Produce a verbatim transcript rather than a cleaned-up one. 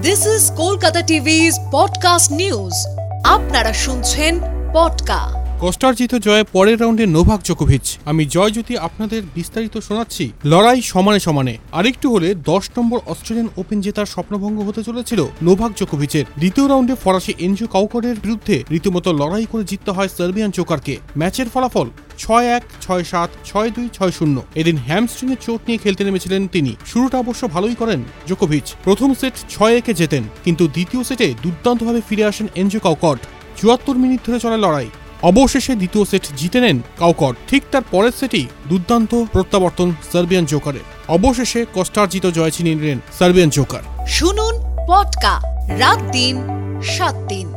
This is Kolkata TV's podcast news. আপনারা শুনছেন পডকা। কস্টার্জিত জয়ে পরের রাউন্ডে নোভাক জোকোভিচ। আমি জয়জ্যোতি আপনাদের বিস্তারিত শোনাচ্ছি। লড়াই সমানে সমানে। আরেকটু হলে দশ নম্বর অস্ট্রেলিয়ান ওপেন জেতার স্বপ্নভঙ্গ হতে চলেছিল নোভাক জোকোভিচের। দ্বিতীয় রাউন্ডে ফরাসি এনজো কাউকরের বিরুদ্ধে রীতিমতো লড়াই করে জিততে হয় সার্বিয়ান জোকারকে। ম্যাচের ফলাফল ছয় এক, ছয় সাত, ছয় দুই, ছয় শূন্য। এদিন হ্যামস্ট্রিংয়ের চোট নিয়ে খেলতে নেমেছিলেন তিনি। শুরুটা অবশ্য ভালোই করেন জোকোভিচ। প্রথম সেট ছয় একে জেতেন, কিন্তু দ্বিতীয় সেটে দুর্দান্তভাবে ফিরে আসেন এনজো কাউকর। চুয়াত্তর মিনিট ধরে চলে লড়াই। অবশেষে দ্বিতীয় সেট জিতে নেন কাউকর। ঠিক তার পরের সেটেই দুর্দান্ত প্রত্যাবর্তন সার্বিয়ান জোকারের। অবশেষে কস্টার্জিত জয় ছিনিয়ে নিলেন সার্বিয়ান জোকার। শুনুন পডকা রাত দিন সাত দিন।